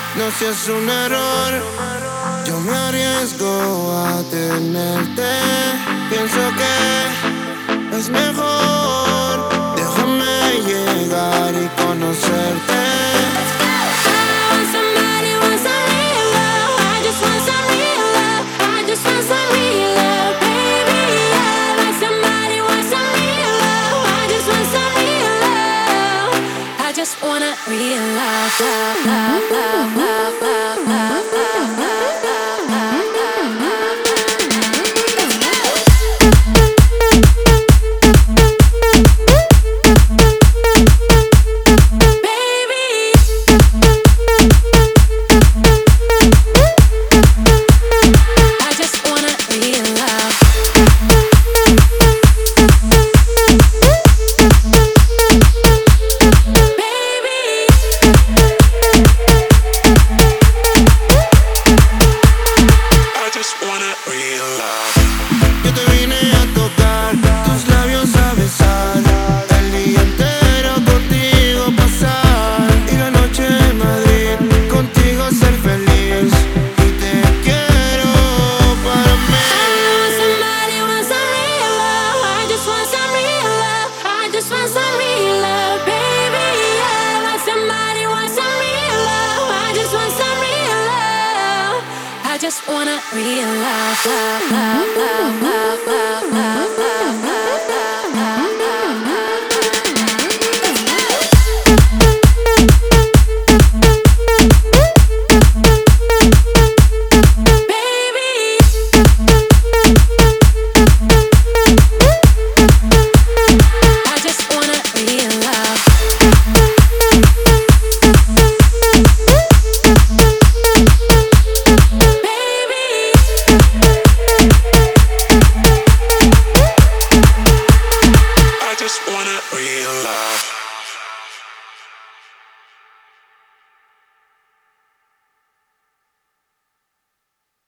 No seas un error, yo me arriesgo a tenerte. Pienso que es mejor, déjame llegar y conocerte. Just wanna real love, love, love, love, love, love, love, love, love, love, love, love. Baby, I just wanna real love. Yo te vine a tocar, tus labios a besar, el día entero contigo pasar y la noche en Madrid, contigo ser feliz. Y te quiero para mí. Somebody wants some real love. I just want some real love. I just want some real love, baby. Yeah, like somebody wants some real love. I just want some real love. I just wanna real love, love, love, love, love, love, love, love, love, love, love, love, love. Baby, I just wanna real love. Baby, I just wanna real love.